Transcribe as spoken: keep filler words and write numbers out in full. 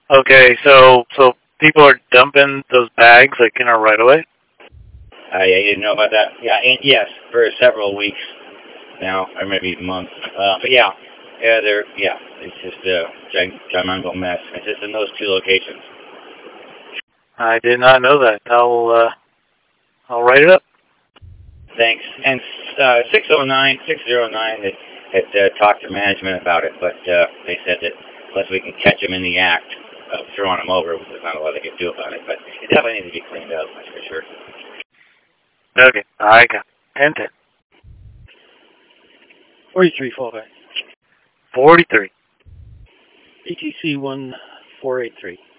Okay, so so people are dumping those bags like in our right of way. Uh, yeah, you didn't know about that? Yeah, and yes, for several weeks now, or maybe months. Uh, but yeah, yeah, they're yeah, it's just a gig- gigantic mess. It's just in those two locations. I did not know that. I'll uh, I'll write it up. Thanks. And uh, six oh nine, six oh nine had, had uh, talked to management about it, but uh, they said that unless we can catch them in the act of throwing them over, there's not a lot they can do about it. But it definitely needs to be cleaned up, that's for sure. Okay, I got ten ten. forty-three fallback. Forty-three. E T C one four eight three.